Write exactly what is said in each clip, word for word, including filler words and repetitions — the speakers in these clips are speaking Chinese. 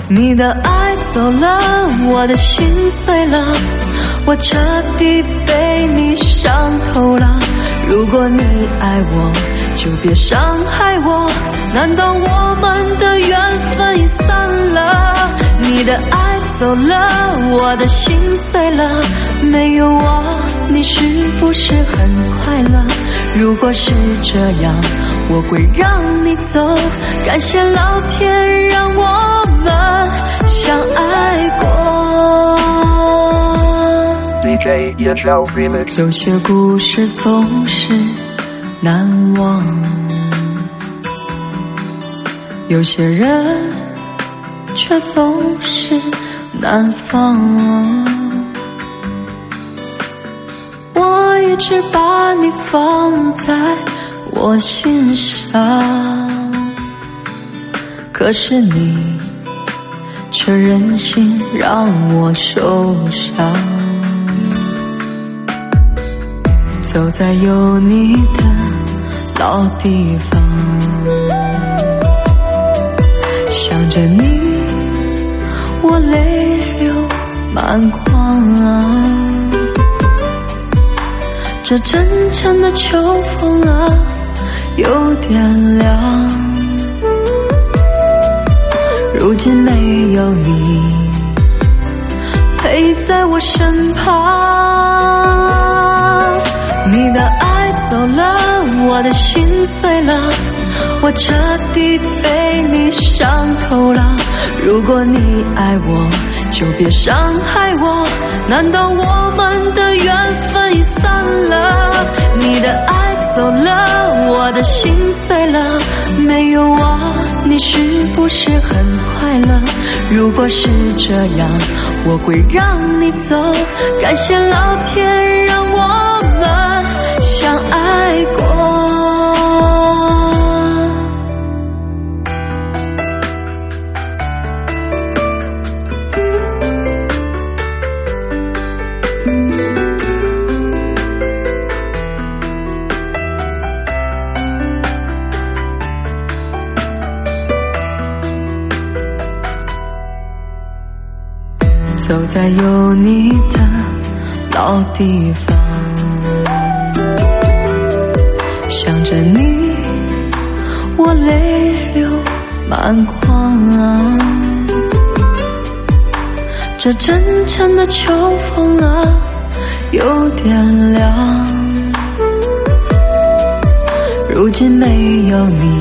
你的爱走了，我的心碎了，我彻底被你伤透了。如果你爱我，就别伤害我，难道我们的缘分已散了？你的爱走了，我的心碎了，没有我，你是不是很快乐？如果是这样，我会让你走，感谢老天让我们相爱过。 D J E H L Remix。 有些故事总是难忘，有些人却总是难放。我一直把你放在我心上，可是你却任性让我受伤。走在有你的老地方，想着你我泪流满眶啊。这阵阵的秋风啊有点凉，如今没有你陪在我身旁。你的爱走了，我的心碎了，我彻底被你伤透了。如果你爱我，就别伤害我，难道我们的缘分已散了？你的爱走了，我的心碎了，没有我，你是不是很快乐？如果是这样，我会让你走，感谢老天让我们相爱过。走在有你的老地方，想着你我泪流满眶啊。这阵阵的秋风啊有点凉，如今没有你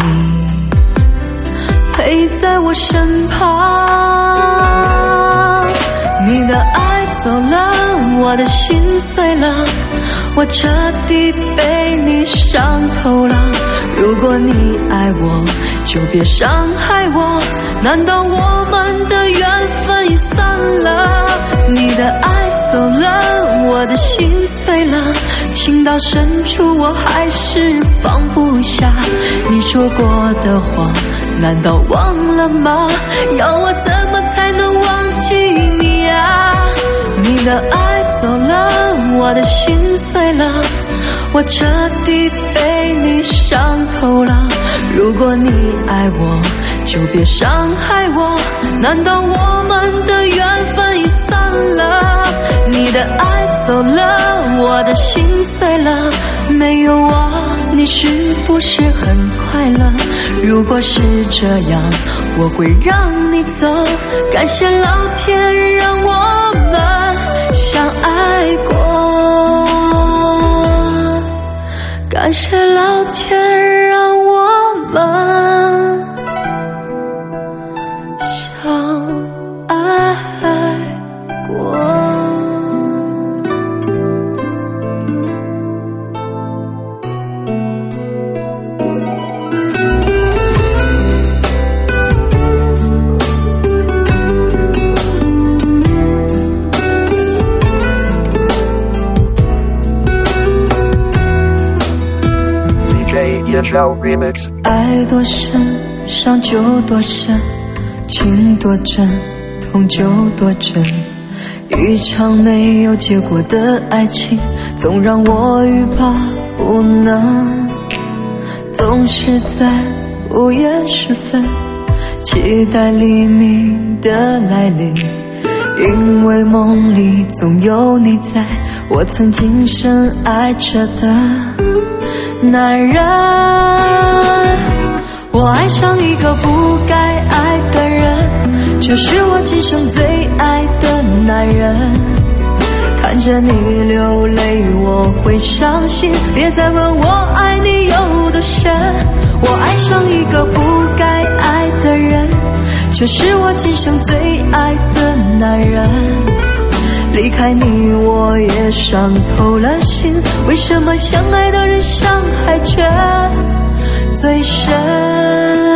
陪在我身旁。你的爱走了，我的心碎了，我彻底被你伤透了。如果你爱我，就别伤害我，难道我们的缘分已散了？你的爱走了，我的心碎了，情到深处我还是放不下。你说过的话难道忘了吗？要我怎么才能忘记你啊？你的爱走了，我的心碎了，我彻底被你伤透了。如果你爱我，就别伤害我，难道我们的缘分已散了？你的爱走了，我的心碎了，没有我，你是不是很快乐？如果是这样，我会让你走，感谢老天让我们相爱过，感谢老天让我们相爱过。 Remix。 爱多深，伤就多深，情多真，痛就多真。一场没有结果的爱情，总让我欲罢不能。总是在午夜时分， 期待黎明的来临，因为梦里总有你在，我曾经深爱着的男人。我爱上一个不该爱的人，就是我今生最爱的男人。看着你流泪我会伤心，别再问我爱你有多深。我爱上一个不该爱的人，却是我今生最爱的男人。离开你我也伤透了心，为什么相爱的人伤害却最深？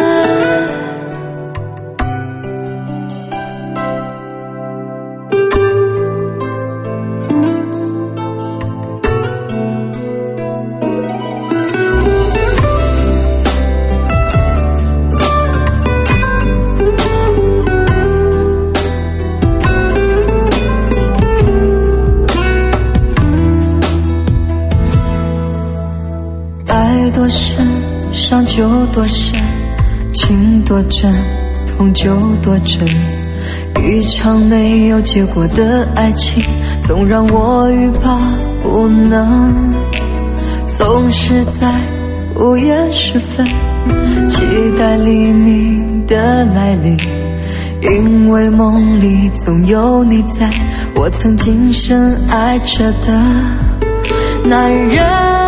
多深，伤就多深，情多真，痛就多真。一场没有结果的爱情，总让我欲罢不能。总是在午夜时分，期待黎明的来临，因为梦里总有你在，我曾经深爱着的男人。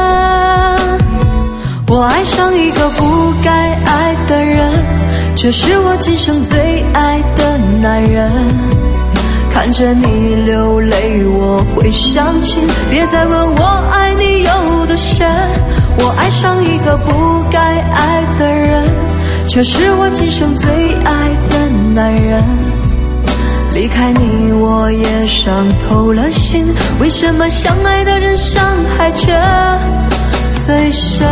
我爱上一个不该爱的人，这是我今生最爱的男人。看着你流泪我会伤心，别再问我爱你有多深。我爱上一个不该爱的人，却是我今生最爱的男人。离开你我也伤透了心，为什么相爱的人伤害却最深？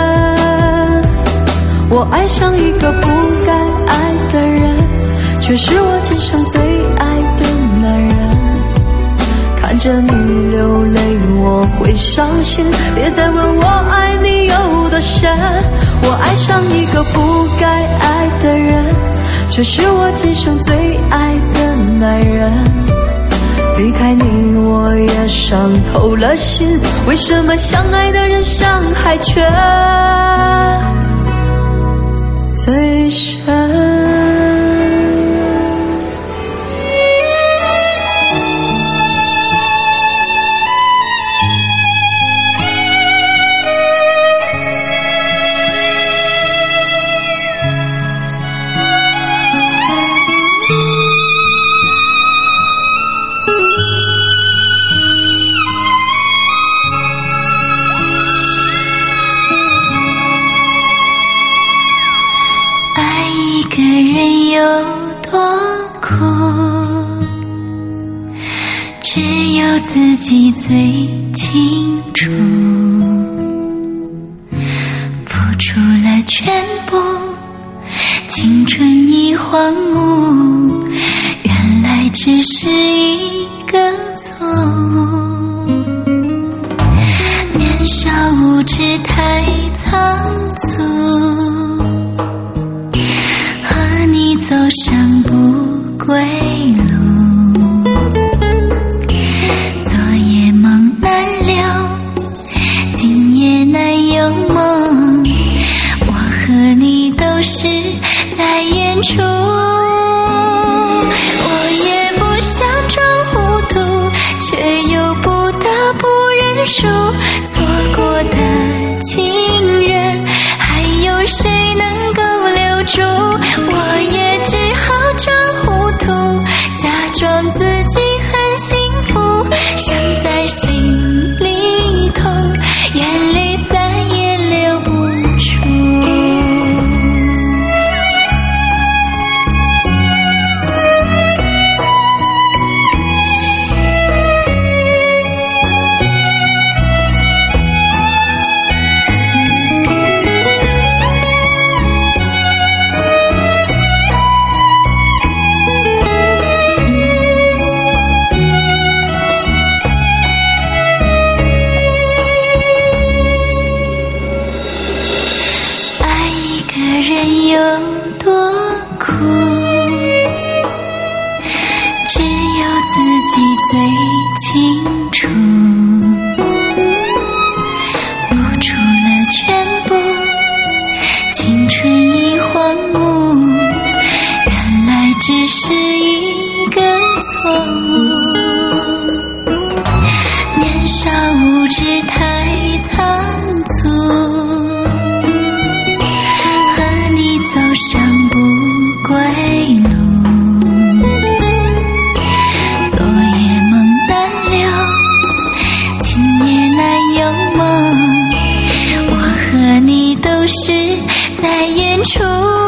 我爱上一个不该爱的人，却是我今生最爱的男人。看着你流泪我会伤心，别再问我爱你有多深。我爱上一个不该爱的人，却是我今生最爱的男人。离开你我也伤透了心，为什么相爱的人伤害却最深？ 有多苦，只有自己最清楚。付出了全部，青春已荒芜，原来只是一个错误。年少无知太仓促，走上不归路，昨夜梦难留，今夜难有梦。我和你都是在演出，我也不想装糊涂，却又不得不认输。错过的情人，还有谁能够留住？我也只好装糊涂，假装自己很幸福，伤在心里痛，眼泪再也流不出。 清楚，付出了全部，青春已荒芜，原来只是一个错误。年少无知太仓促，和你走上不归路。都是在演出，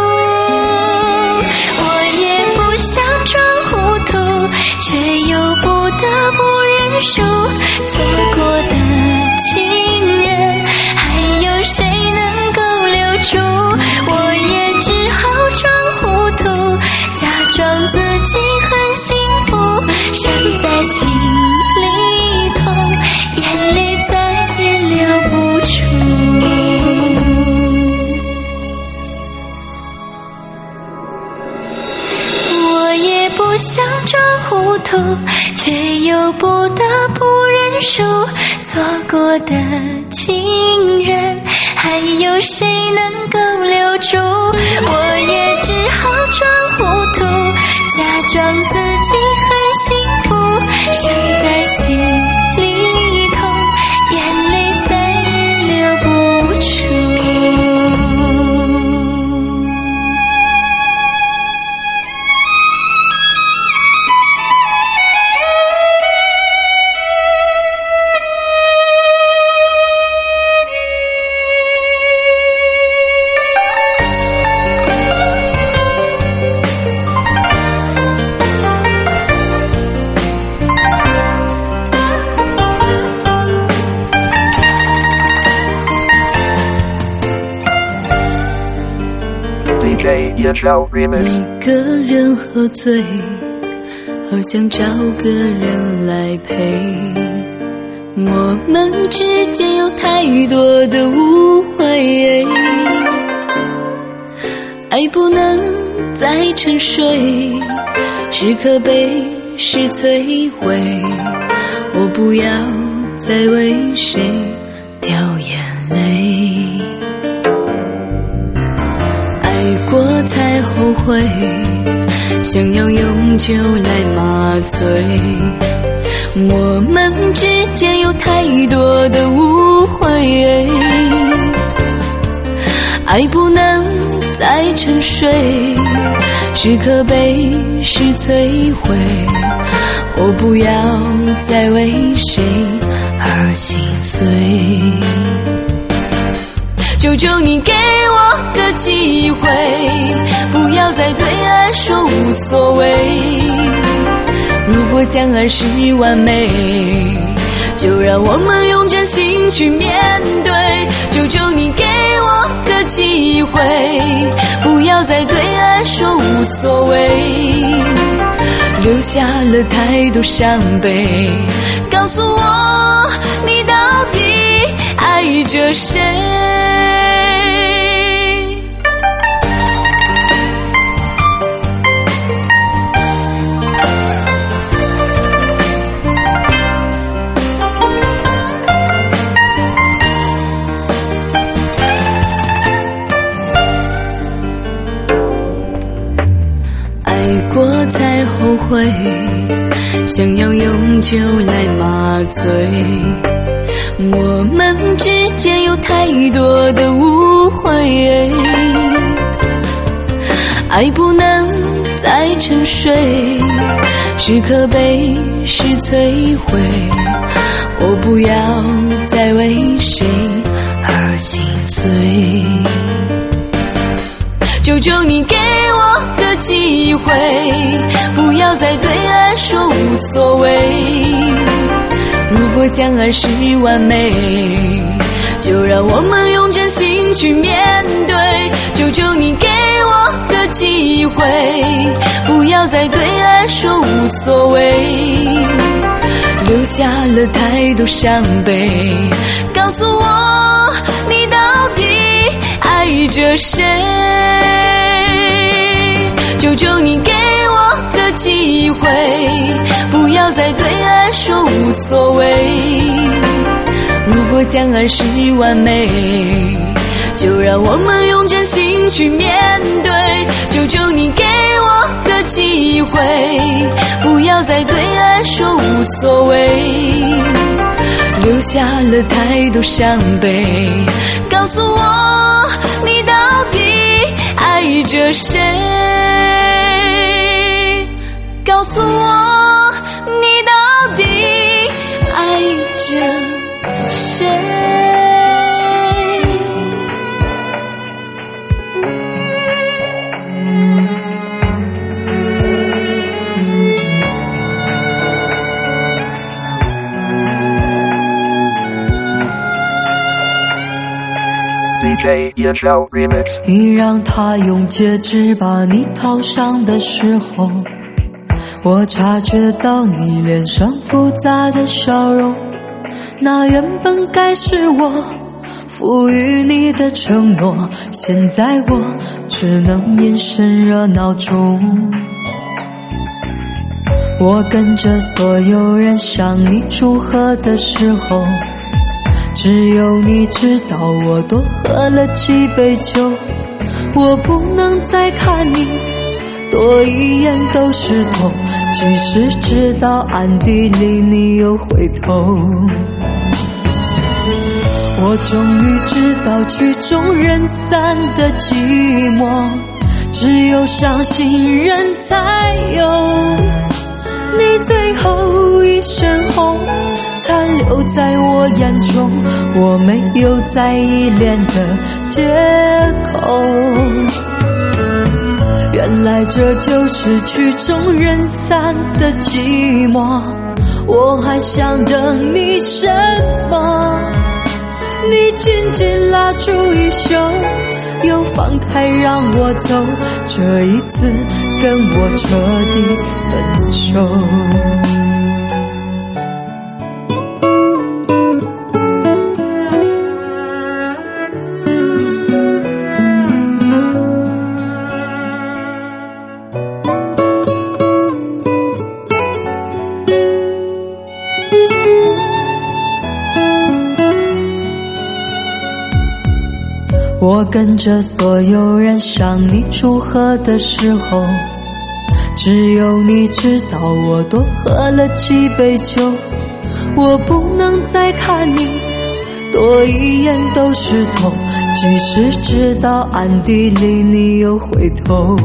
我也不想装糊涂，却又不得不认输。错过的情人，还有谁能够留住？我也只好装糊涂，假装自己很幸福，伤在心里痛，眼泪再也流不出。不想装糊涂，却又不得不认输。错过的情人，还有谁能够留住？我也只好装糊涂，假装自己很幸福，伤在心里痛，眼泪再也流不出。 一个人喝醉，好想找个人来陪。我们之间有太多的误会，爱不能再沉睡，是可悲是摧毁。我不要再为谁掉眼泪，爱过才后悔，想要用酒来麻醉。我们之间有太多的误会，爱不能再沉睡，是可悲是摧毁。我不要再为谁而心碎，求求你给我个机会，不要再对爱说无所谓。如果相爱是完美，就让我们用真心去面对。求求你给我个机会，不要再对爱说无所谓。留下了太多伤悲，告诉我你到底爱着谁？过才后悔，想要用酒来麻醉。我们之间有太多的误会，爱不能再沉睡，是可悲是摧毁。我不要再为谁而心碎，求求你给我个机会，不要再对爱说无所谓。如果相爱是完美，就让我们用真心去面对。求求你给我个机会，不要再对爱说无所谓。留下了太多伤悲，告诉我你到底爱着谁？ 求求你给我个机会，不要再对爱说无所谓。如果相爱是完美，就让我们用真心去面对。求求你给我个机会，不要再对爱说无所谓，留下了太多伤悲。告诉我你到底爱着谁，告诉我你到底爱着谁。 D J 叶少 Remix。 你让他用戒指把你套上的时候，我察觉到你脸上复杂的笑容，那原本该是我赋予你的承诺，现在我只能眼神热闹中。我跟着所有人向你祝贺的时候，只有你知道我多喝了几杯酒。我不能再看你多一眼都是痛，即使知道暗地里你又回头。我终于知道曲终人散的寂寞，只有伤心人才有。你最后一身红残留在我眼中，我没有再依恋的借口。原来这就是曲终人散的寂寞，我还想等你什么？你紧紧拉住衣袖，又放开让我走，这一次跟我彻底分手。我跟着所有人向你祝贺的时候，只有你知道我多喝了几杯酒。我不能再看你多一眼都是痛，即使知道暗地里你又回头。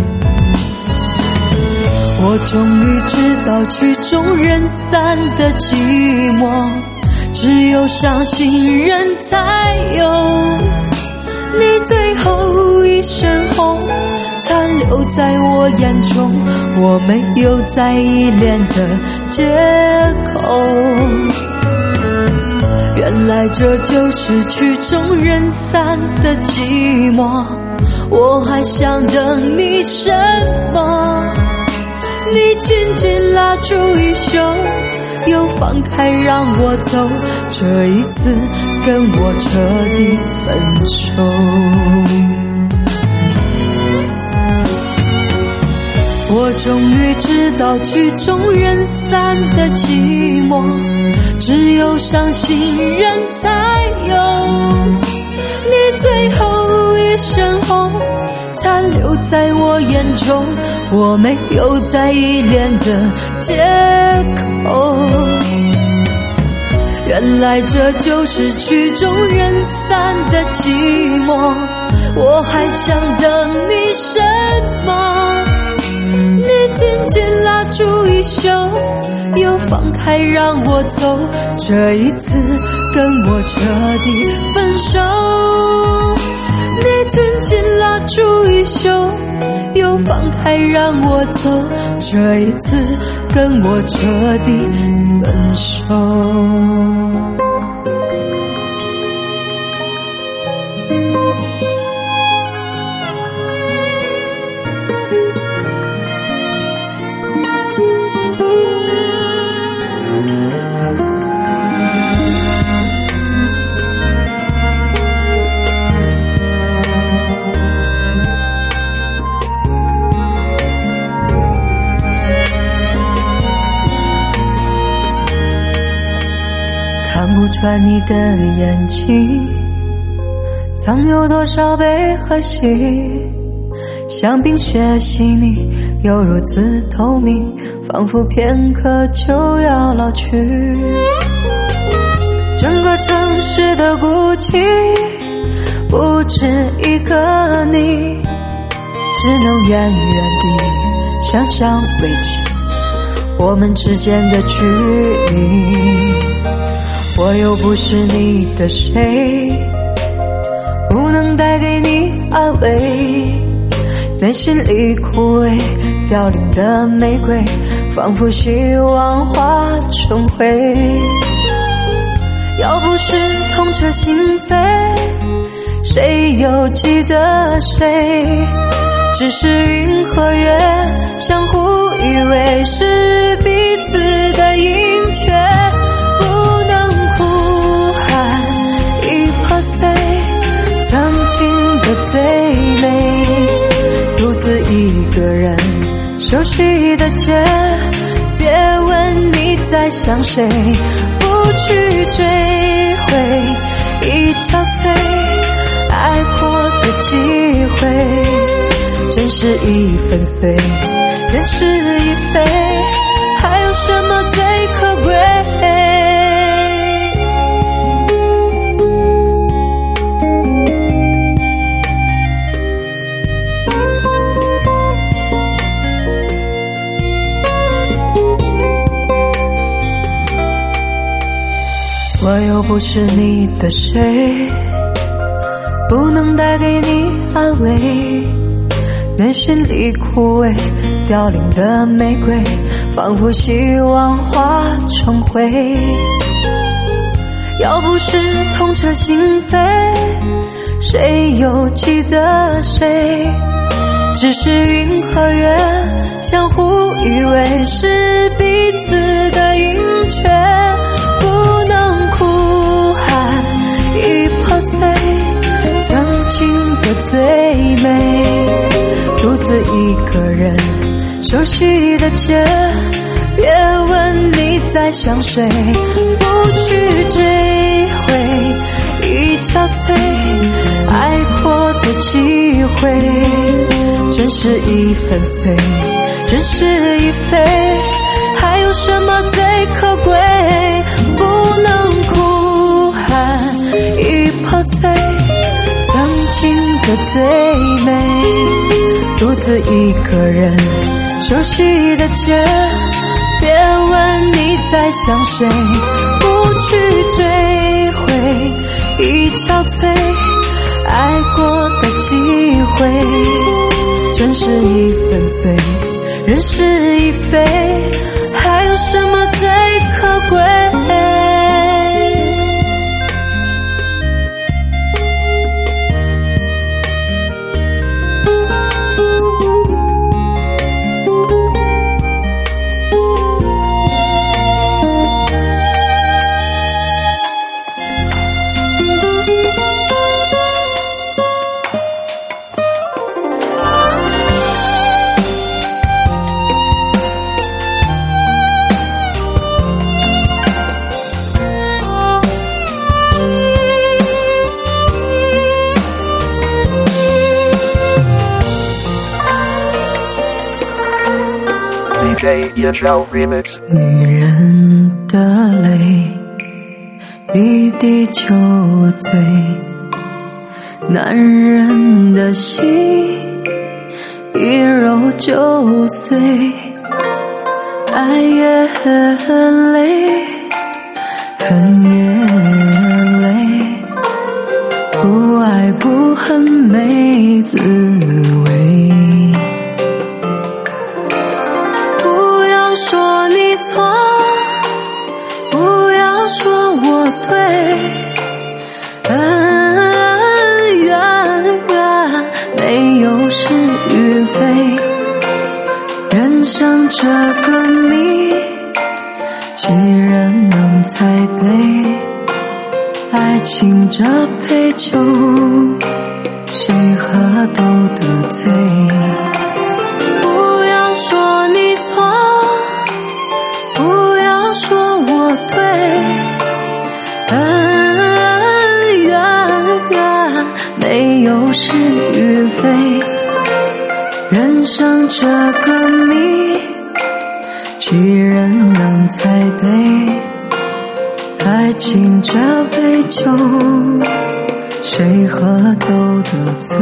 我终于知道曲终人散的寂寞，只有伤心人才有。你最后一身红残留在我眼中，我没有再依恋的借口。原来这就是曲终人散的寂寞，我还想等你什么？你紧紧拉住衣袖，又放开让我走，这一次跟我彻底分手。我终于知道曲终人散的寂寞，只有伤心人才有。你最后一身红残留在我眼中，我没有再依恋的借口。原来这就是曲终人散的寂寞，我还想等你什么？你紧紧拉住衣袖，又放开让我走，这一次跟我彻底分手。你紧紧拉住衣袖，又放开让我走，这一次跟我彻底分手。 看不穿你的眼睛藏有多少悲和喜，像冰雪细腻又如此透明，仿佛片刻就要老去。整个城市的孤寂不止一个你，只能远远地想象维系我们之间的距离。我又不是你的谁，不能带给你安慰，内心里枯萎凋零的玫瑰，仿佛希望化成灰。要不是痛彻心扉，谁又记得谁？只是云和月相互依偎，是彼此的阴缺，不能哭喊已破碎曾经的最美，独自一个人熟悉的街，别问你在想谁，不去追回已憔悴爱过的机会，真是已粉碎，人事已非，还有什么最可贵？我又不是你的谁，不能带给你安慰，内心里枯萎凋零的玫瑰，仿佛希望化成灰。要不是痛彻心扉，谁又记得谁？只是云和月相互依偎，是彼此的阴缺，不能哭喊已破碎曾经的最美，独自一个人熟悉的街，别问你在想谁，不去追回已憔悴爱过的机会，真是已粉碎，人事已非，还有什么最可贵？不能哭喊已破碎曾经的最美，独自一个人熟悉的街，别问你在想谁，不去追回已憔悴爱过的机会，真是已粉碎，人事已非，还有什么最可贵？ Remix 女人的泪一滴就醉，男人的心一揉就碎，爱也很累，恨也累，不爱不恨没滋味。说你错，不要说我对，恩怨怨没有是与非，人生这个谜，几人能猜对？爱情这杯酒，谁喝都得醉。不要说你错，不要说我对， 没有是与非，人生这个谜，几人能猜对？爱情这杯酒，谁喝都得醉。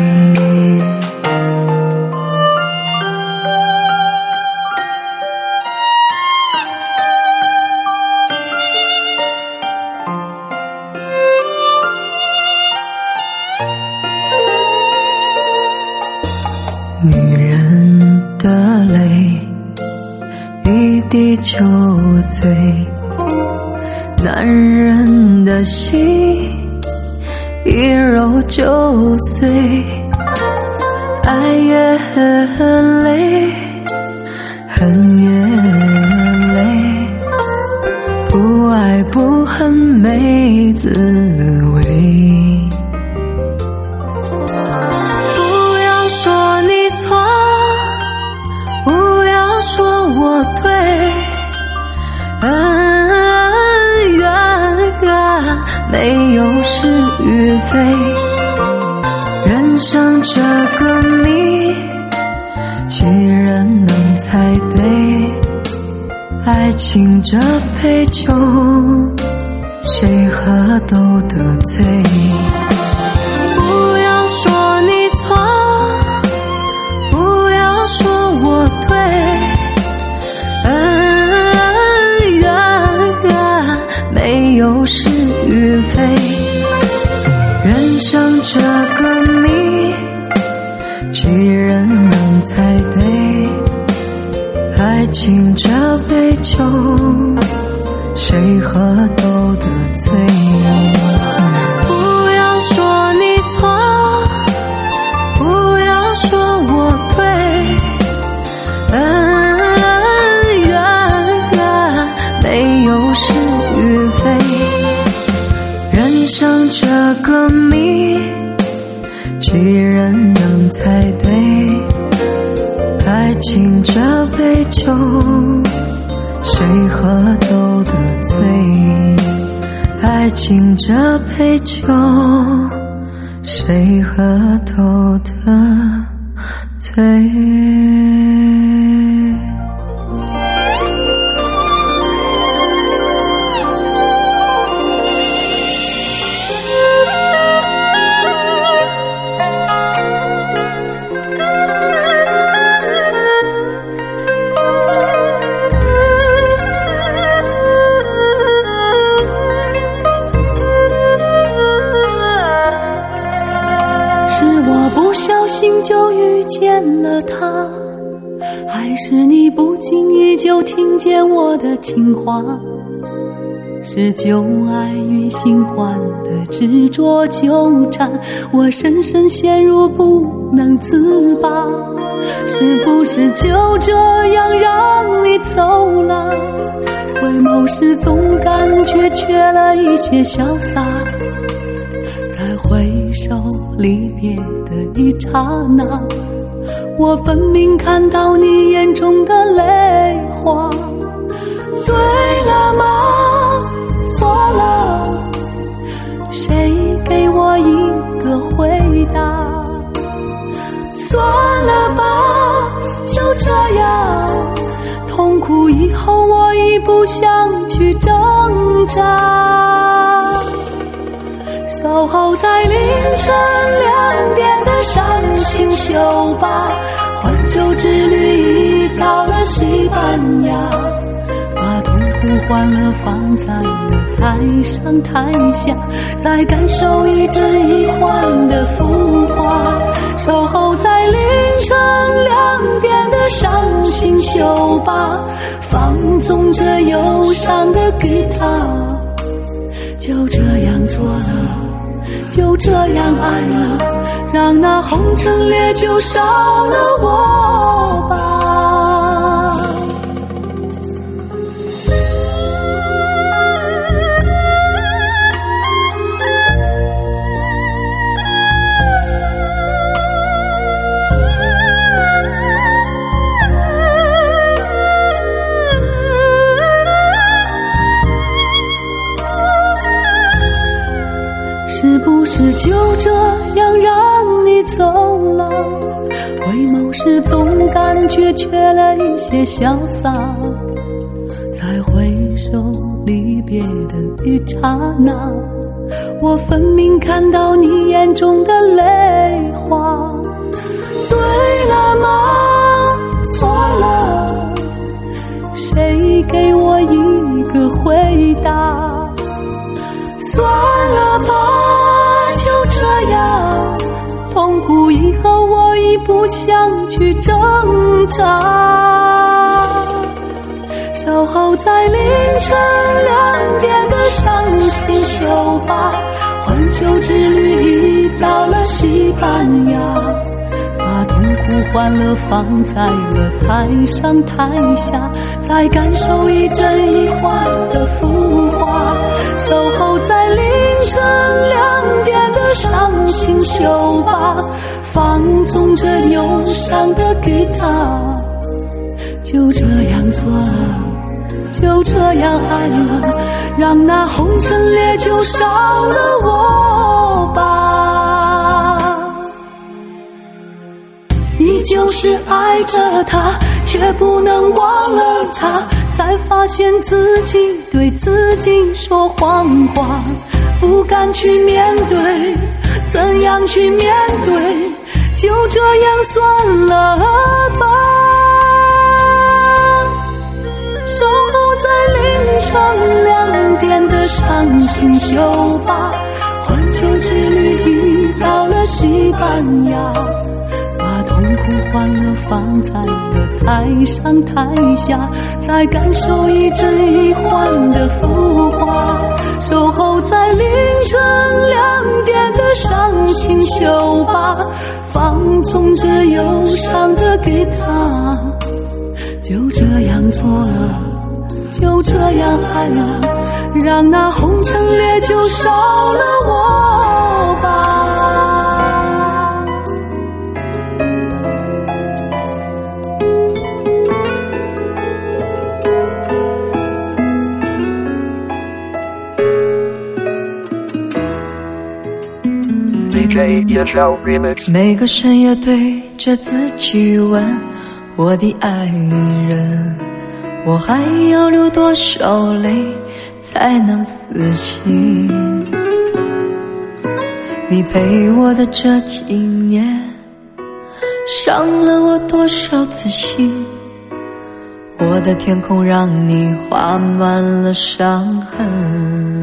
女人的泪，一滴就醉；男人的心，一揉就碎。爱也累，恨也累，不爱不恨没滋味。不要说你错，不要说我对，恩怨怨没有是与非，人生这个谜，几人能猜对？爱情这杯酒，谁喝都得醉。不要说你错，不要说我对，恩怨怨没有是与非，人生这个谜，几人能猜对？爱情这杯酒，谁喝都得醉。不要说你错，不要说我对，恩怨怨没有是与非，人生这个谜，几人能猜对？爱情这杯酒，谁喝都得醉。爱情这杯酒，谁喝都得醉。 就遇见了他，还是你不经意就听见我的情话？是旧爱与新欢的执着纠缠，我深深陷入不能自拔。是不是就这样让你走了？回眸时总感觉缺了一些潇洒，再回首离别的一刹那，我分明看到你眼中的泪花。对了吗？错了？谁给我一个回答？算了吧，就这样，痛苦以后我已不想去挣扎。稍后在凌晨两点的伤心酒吧，欢酒之旅已到了西班牙，把痛苦欢乐放在了台上台下，再感受一真一幻的浮华。守候在凌晨两点的伤心酒吧，放纵着忧伤的吉他，就这样做了，就这样爱了，让那红尘烈酒烧了我吧。是不是就这样让你走了，回眸时总感觉缺了一些潇洒，在回首离别的一刹那，我分明看到你眼中的泪花。对了吗？错了？谁给我一个回答？算了吧，就这样，痛苦以后我已不想去挣扎。稍后在凌晨两点的伤心酒吧，环球之旅已到了西班牙，把痛苦欢乐放在了台上台下，再感受一真一幻的浮华。守候在凌晨两点的伤心酒吧，放纵着忧伤的吉他，就这样做了，就这样爱了，让那红尘烈酒烧了我吧。你就是爱着他，却不能忘了他，才发现自己对自己说谎话，不敢去面对，怎样去面对？就这样算了吧。守候在凌晨两点的伤心酒吧，环球之旅已到了西班牙，把痛苦欢乐放在了台上台下，再感受一真一幻的浮华。守候在凌晨两点的伤心酒吧，放纵着忧伤的吉他，就这样做了，就这样爱了，让那红尘烈酒烧了我吧。 D J 叶少 Remix。 每个深夜对着自己问，我的爱人，我还要流多少泪才能死心？你陪我的这几年，伤了我多少次心？我的天空让你画满了伤痕。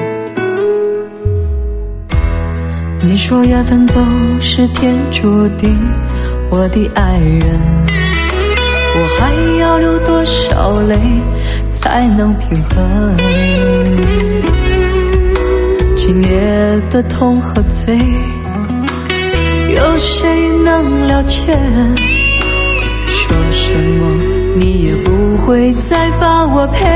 你说缘分都是天注定，我的爱人，我还要流多少泪才能平衡？今夜的痛和醉，有谁能了解？说什么你也不会再把我陪。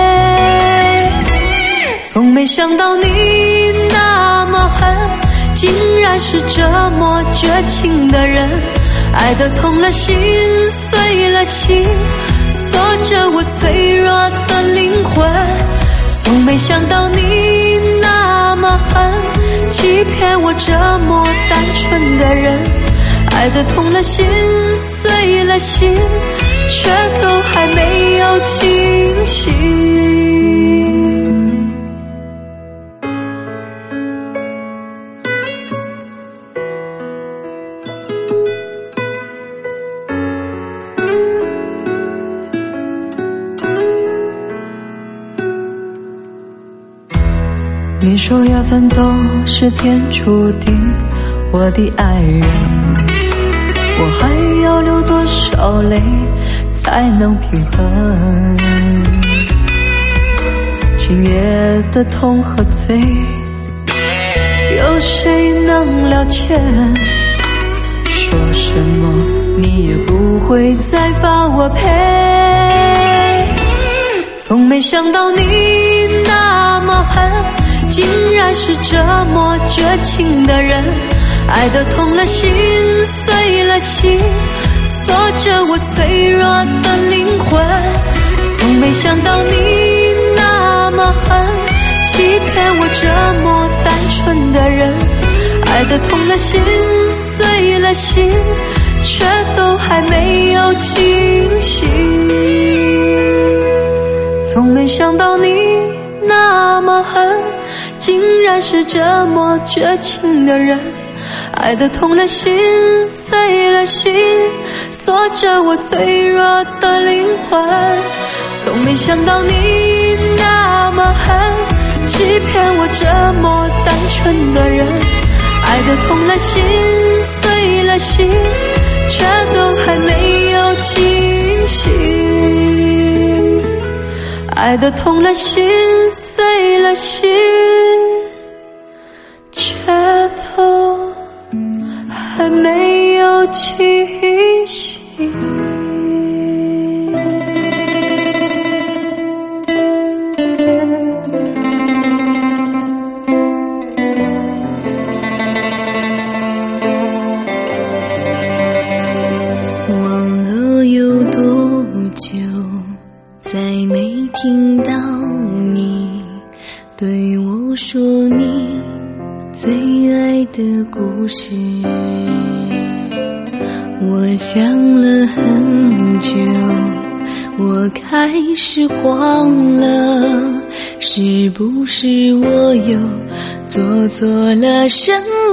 从没想到你那么狠，竟然是这么绝情的人，爱得痛了心，碎了心，锁着我脆弱的灵魂。从没想到你那么狠，欺骗我这么单纯的人，爱得痛了心，碎了心，却都还没有清醒。你说缘分都是天注定，我的爱人，我还要流多少泪才能平衡？今夜的痛和醉，有谁能了解？说什么你也不会再把我陪。从没想到你那么狠，竟然是这么绝情的人，爱得痛了心，碎了心，锁着我脆弱的灵魂。从没想到你那么狠，欺骗我这么单纯的人， 爱得痛了心，碎了心，却都还没有清醒。从没想到你那么狠，竟然是这么绝情的人。爱得痛了心，碎了心，锁着我脆弱的灵魂。从没想到你那么狠，欺骗我这么单纯的人。爱得痛了心，碎了心，却都还没有清醒。爱得痛了心，碎了心，却都还没有清醒。 听到你对我说你最爱的故事，我想了很久，我开始慌了，是不是我又做错了什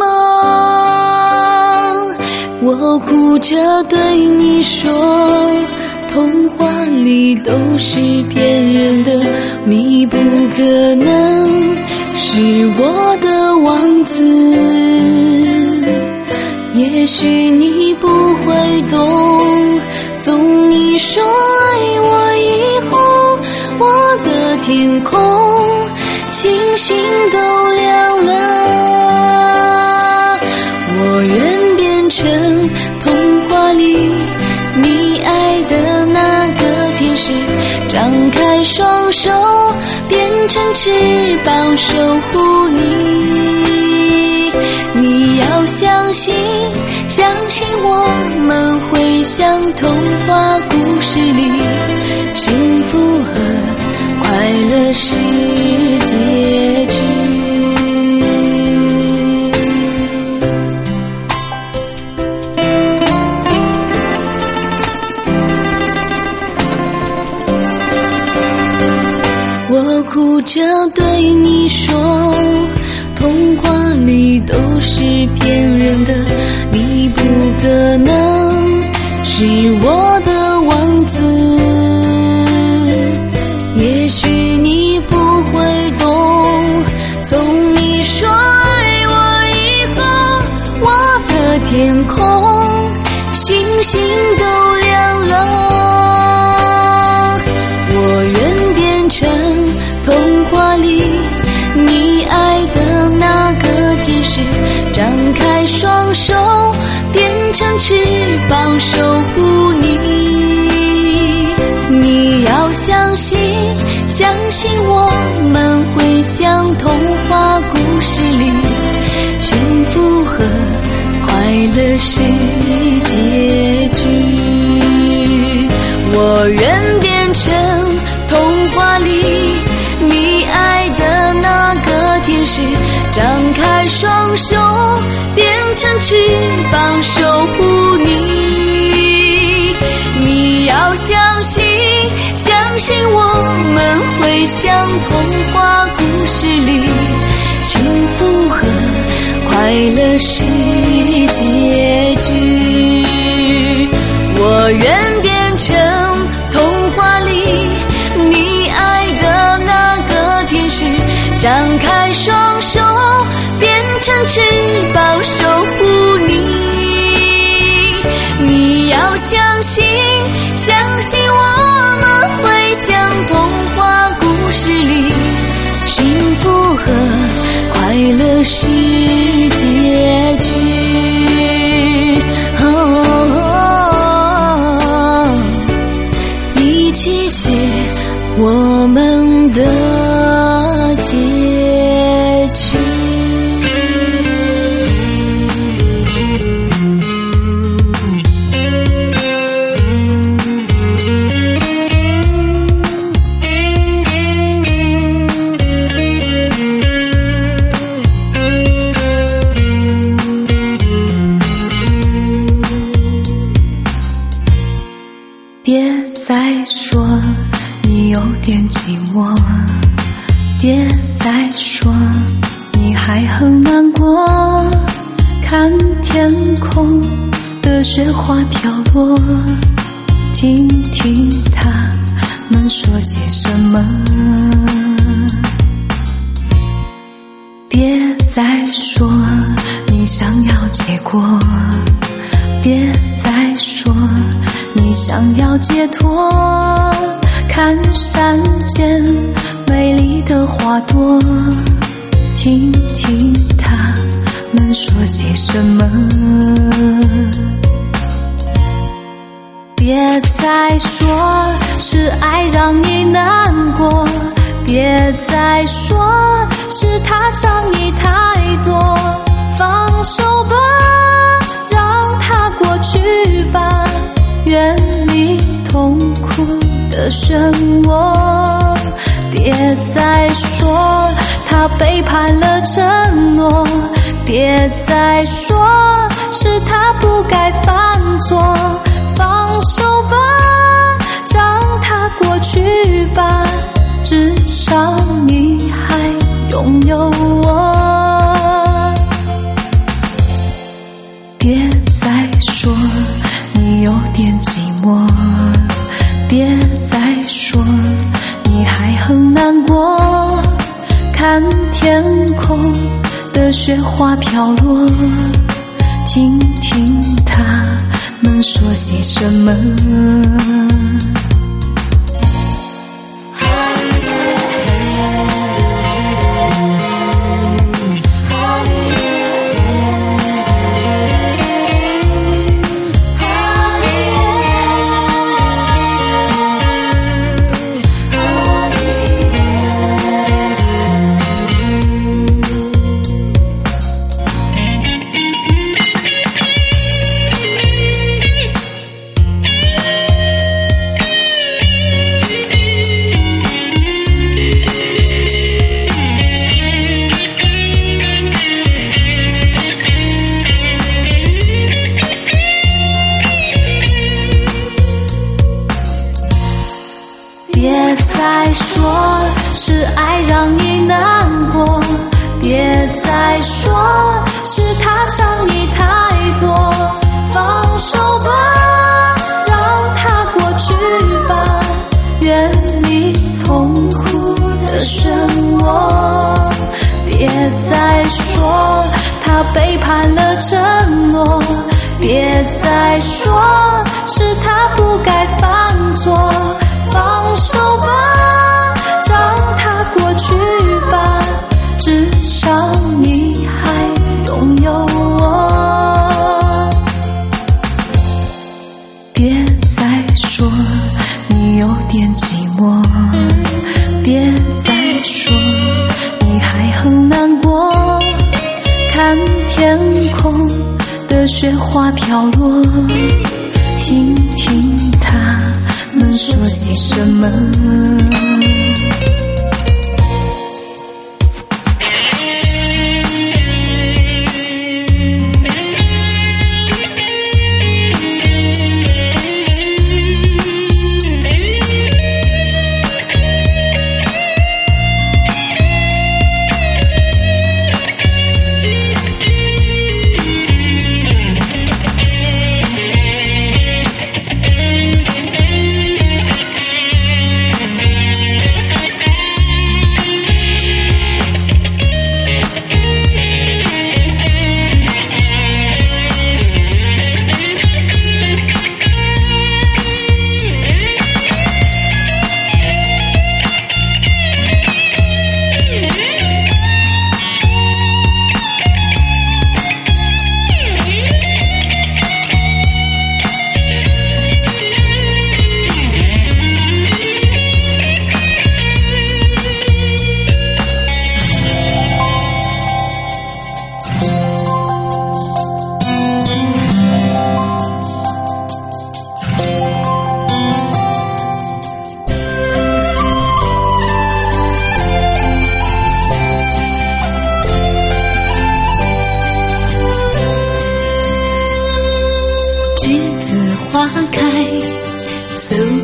么？我哭着对你说，童话里都是骗人的，你不可能是我的王子。也许你不会懂，从你说爱我以后，我的天空星星都亮了。我愿变成童话里你爱的那个天使，张开双手变成翅膀守护你。你要相信，相信我们会像童话故事里，幸福和快乐是结局。我哭着对你说，童话里都是骗人的，你不可能是我的王子。也许你不会懂，从你说爱我以后，我的天空星星都亮了。我愿变成童话里你爱的那个天使，张开双手变成翅膀守护你。你要相信，相信我们会像童话故事里，幸福和快乐是结局。我愿变成童话里你爱的那个天使，张开双手变成翅膀守护你。你要相信，相信我们会像童话故事里，幸福和快乐是结局。我愿变成童话里你爱的那个天使，张开双手变成翅膀守护你。你要相信，相信我们会像童话故事里，幸福和快乐是结局。哦，一起写我们的结局。 别再说你有点寂寞，别再说你还很难过，看天空的雪花飘落，听听他们说些什么。别再说你想要结果，别再说你想要解脱，看山间美丽的花朵，听听他们说些什么。别再说是爱让你难过，别再说是他伤你太多，放手吧，让它过去吧，远离痛苦的漩涡。别再说他背叛了承诺，别再说是他不该犯错，放手吧，让它过去吧，至少你还拥有我。别再说你有点寂寞，别再说你还很难过，看天空的雪花飘落，听听他们说些什么。别再说是爱让你难过，别再说是他伤你太多，放手吧，让它过去吧，远离痛苦的漩涡。别再说他背叛了承诺，别再说是他不该犯错，放手吧，让它过去吧，至少你还拥有我。别再说你有点寂寞，别再说你还很难过，看天空的雪花飘落，听听他们说些什么。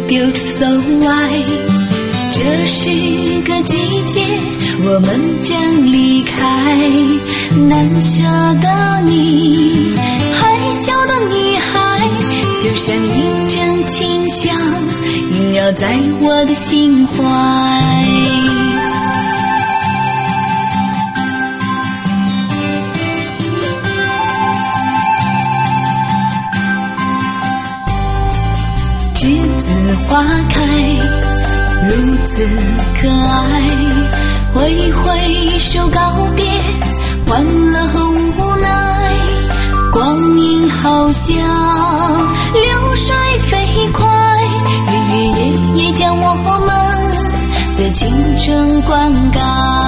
beautiful so white。 这是个季节，我们将离开。难舍的你，害羞的女孩，就像一阵清香，萦绕在我的心怀。栀子花开，如此可爱，挥挥手告别欢乐和无奈。光阴好像流水飞快，日日夜夜将我们的青春灌溉。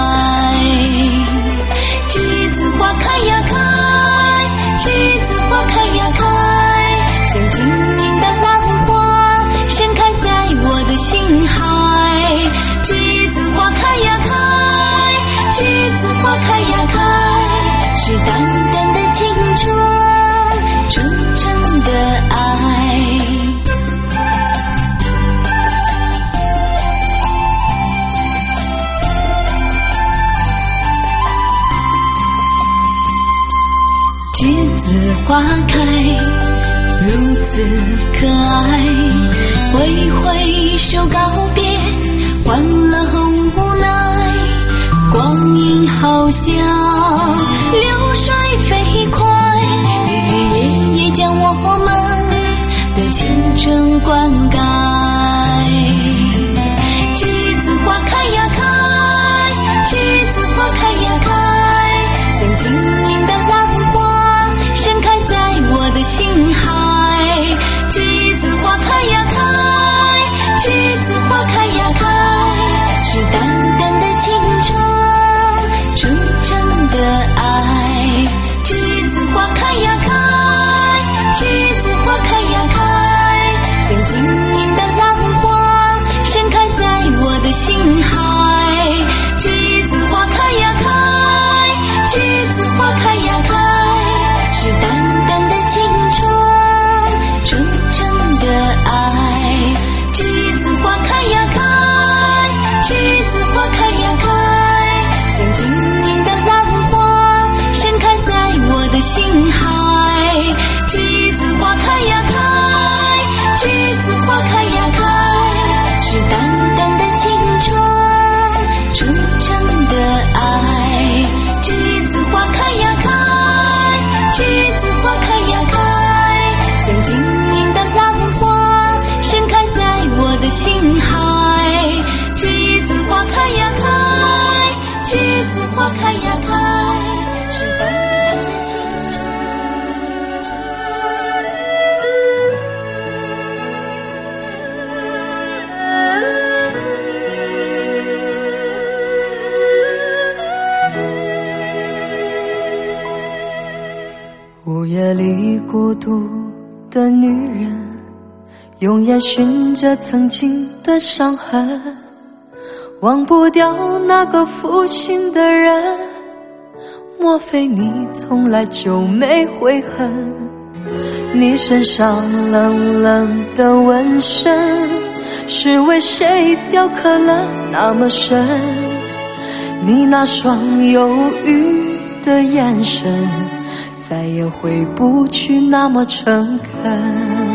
栀子花开呀开，栀子花开呀开，像晶莹的浪花盛开在我的心海。栀子花开呀开，栀子花开呀开，是淡淡的青春，纯纯的爱。栀子花开，如此可爱，挥挥手告别欢乐和无奈。光阴好像流水飞快，日日夜夜将我们的青春灌溉。栀子花开呀开，栀子花开呀开，像晶莹的浪花盛开在我的心海。栀子花开呀开，栀子花开呀开，是淡淡的青春，纯纯的爱。栀子花开呀开，栀子花开呀开，像晶莹的浪花盛开在我的心海。栀子花开呀开，栀子花开呀开，是淡淡的青春，纯纯的爱。栀子花开呀开，栀子花开呀开，像晶莹的浪花盛开在我的心海。栀子花开呀开，栀子花开呀开，是淡淡的青春，纯纯的爱。栀子花开呀开，栀子花开呀开，像晶莹的浪花盛开在我的心海。栀子花开呀开，栀子花开呀开，是淡淡的青春。 午夜里孤独的女人，用眼寻着曾经的伤痕，忘不掉那个负心的人。莫非你从来就没悔恨？你身上冷冷的纹身，是为谁雕刻了那么深？你那双忧郁的眼神，再也回不去那么诚恳。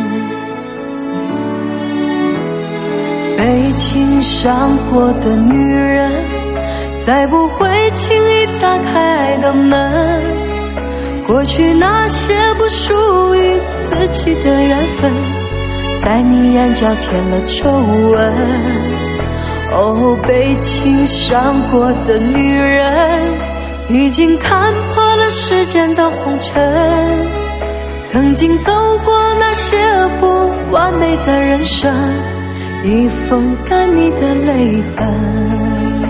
被情伤过的女人，再不会轻易打开爱的门。过去那些不属于自己的缘分，在你眼角添了皱纹。哦，被情伤过的女人，已经看破了世间的红尘，曾经走过那些不完美的人生，已风干你的泪痕。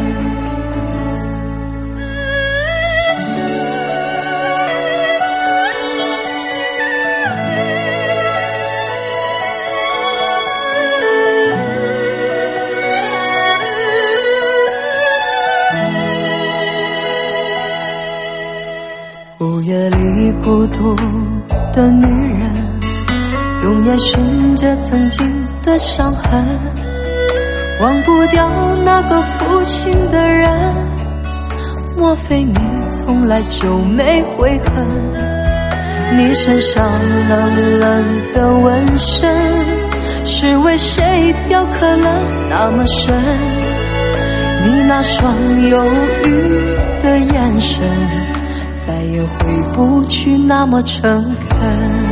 午夜里孤独的女人，用眼寻着曾经的伤痕，忘不掉那个负心的人，莫非你从来就没悔恨？你身上冷冷的纹身，是为谁雕刻了那么深？你那双忧郁的眼神，再也回不去那么诚恳。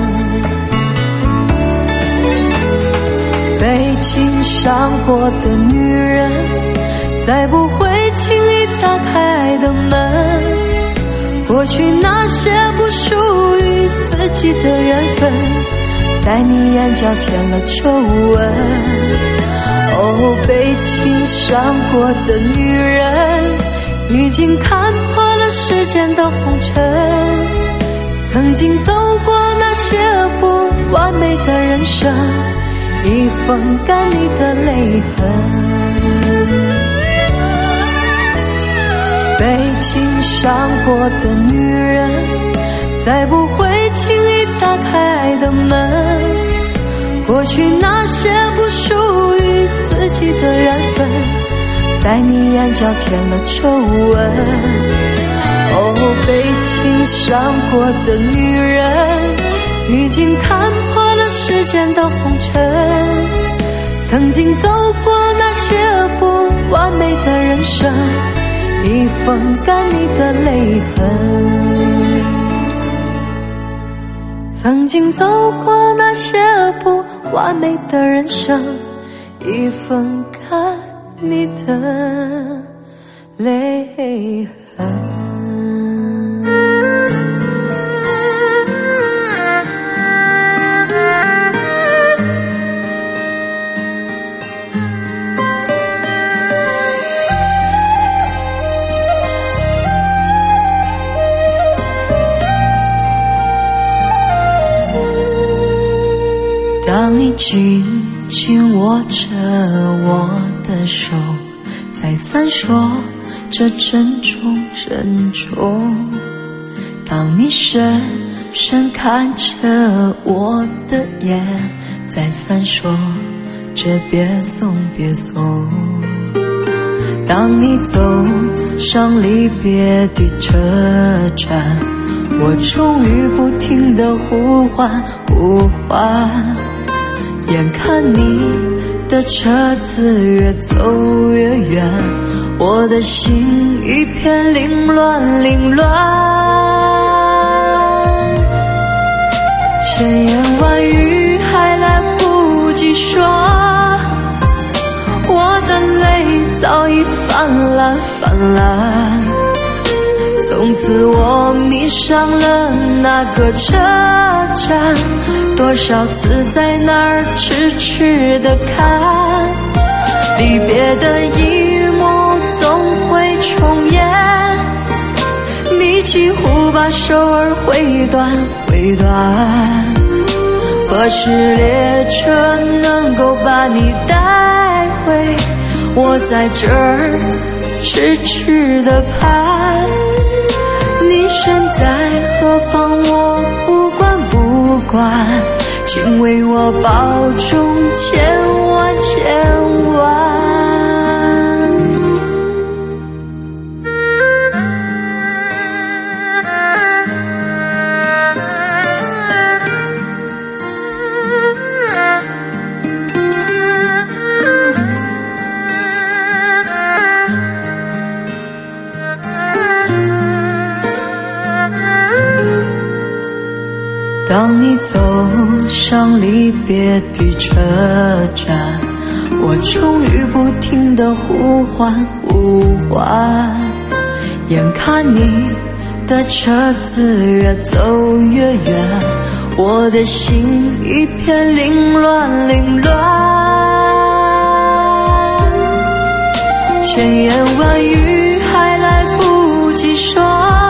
被情伤过的女人，再不会轻易打开爱的门。过去那些不属于自己的缘分，在你眼角添了皱纹。哦，被情伤过的女人，已经看破了世间的红尘。曾经走过那些不完美的人生，已风干你的泪痕。被情伤过的女人，再不会轻易打开爱的门。过去那些不属于自己的缘分，在你眼角添了皱纹。哦，被情伤过的女人，已经看破了世间的红尘。曾经走过那些不完美的人生，已风干你的泪痕。曾经走过那些不完美的人生，已风干你的泪痕。当你紧紧握着我的手，再三说着珍重珍重。当你深深看着我的眼，再三说着别送别送。当你走上离别的车站，我终于不停地呼唤呼唤。眼看你的车子越走越远，我的心一片凌乱凌乱。千言万语还来不及说，我的泪早已泛滥泛滥。从此我迷上了那个车站，多少次在那儿痴痴地看，离别的一幕总会重演。你几乎把手儿挥断挥断，何时列车能够把你带回？我在这儿痴痴地盼，你身在何方我不管不管，请为我保重千万千万。当你走上离别的车站，我终于不停地呼唤呼唤。眼看你的车子越走越远，我的心一片凌乱凌乱。千言万语还来不及说，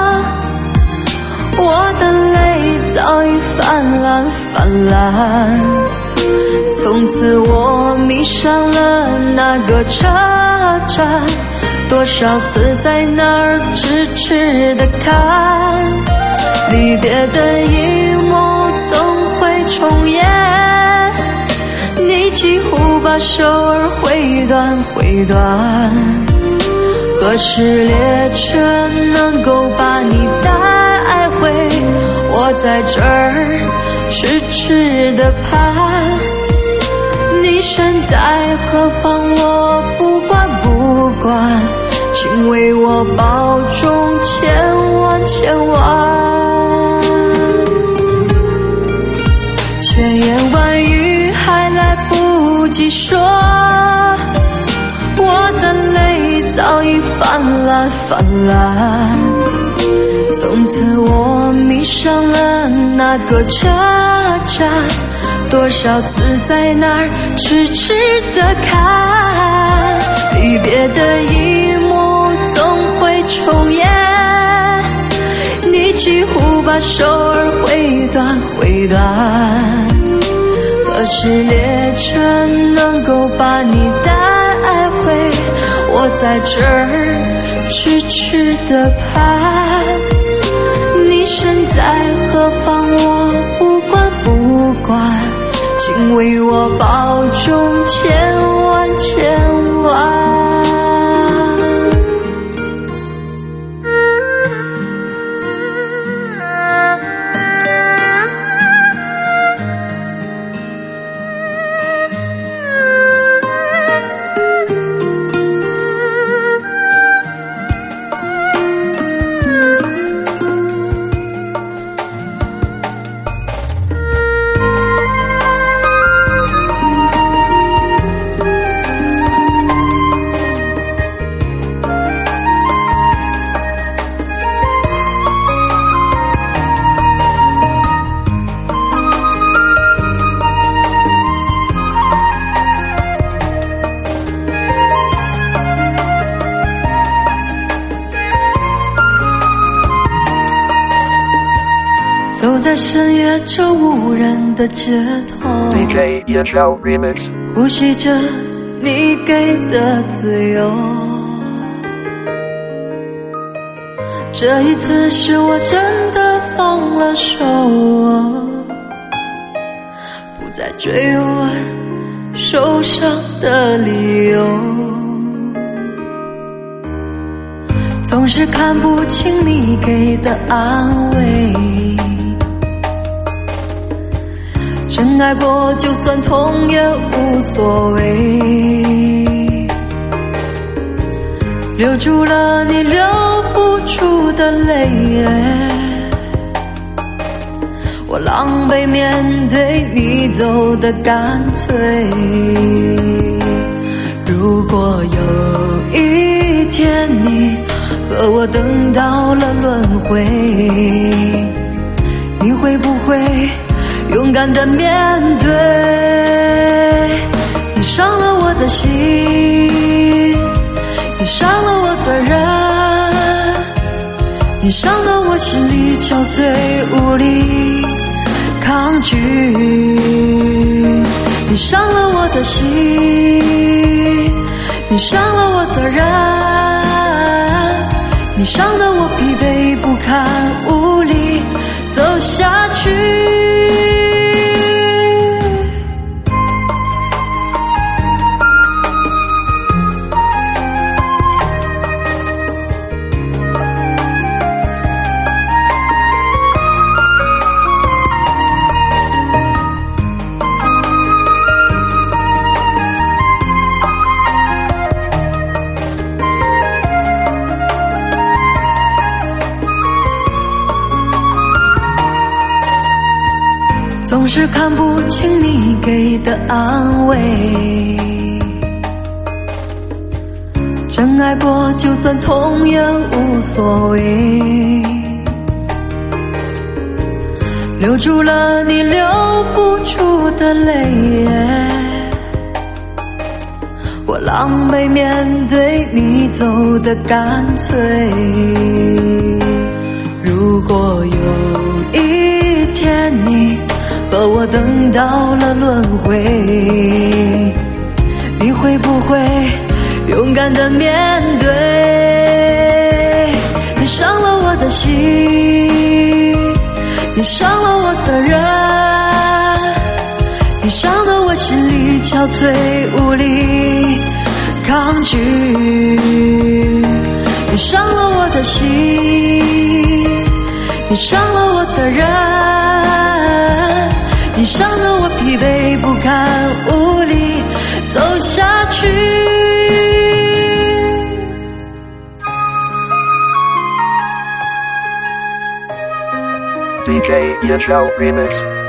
我的泪早已泛滥泛滥。从此我迷上了那个车站，多少次在那儿痴痴地看，离别的一幕总会重演。你几乎把手儿挥断挥断。何时列车能够把你带回？我在这儿痴痴地盼，你身在何方我不管不管，请为我保重千万千万。千言万语还来不及说，我的泪早已泛滥泛滥。从此我迷上了那个车站，多少次在那儿痴痴地看，离别的一幕总会重演。你几乎把手儿挥断挥断，何时列车能够把你带回？我在这儿痴痴地盼，你身在何方我不管不管，请为我保重千万千万。走在深夜这无人的街头 D J E H L Remix， 呼吸着你给的自由。这一次是我真的放了手，不再追问受伤的理由。总是看不清你给的安慰，真爱过就算痛也无所谓，留住了你流不出的泪，我狼狈面对你走的干脆。如果有一天你和我等到了轮回，你会不会勇敢地面对？你伤了我的心，你伤了我的人，你伤得我心里憔悴无力抗拒。你伤了我的心，你伤了我的人，你伤得我疲惫不堪无力走下去。总是看不清你给的安慰，真爱过就算痛也无所谓，留住了你流不出的泪，我狼狈面对你走的干脆。如果有一天你和我等到了轮回，你会不会勇敢地面对？你伤了我的心，你伤了我的人， 你伤得我心里憔悴无力抗拒，你伤了我的心，你伤了我的人，你伤得我疲惫不堪无力走下去。 D J Yeshao Remix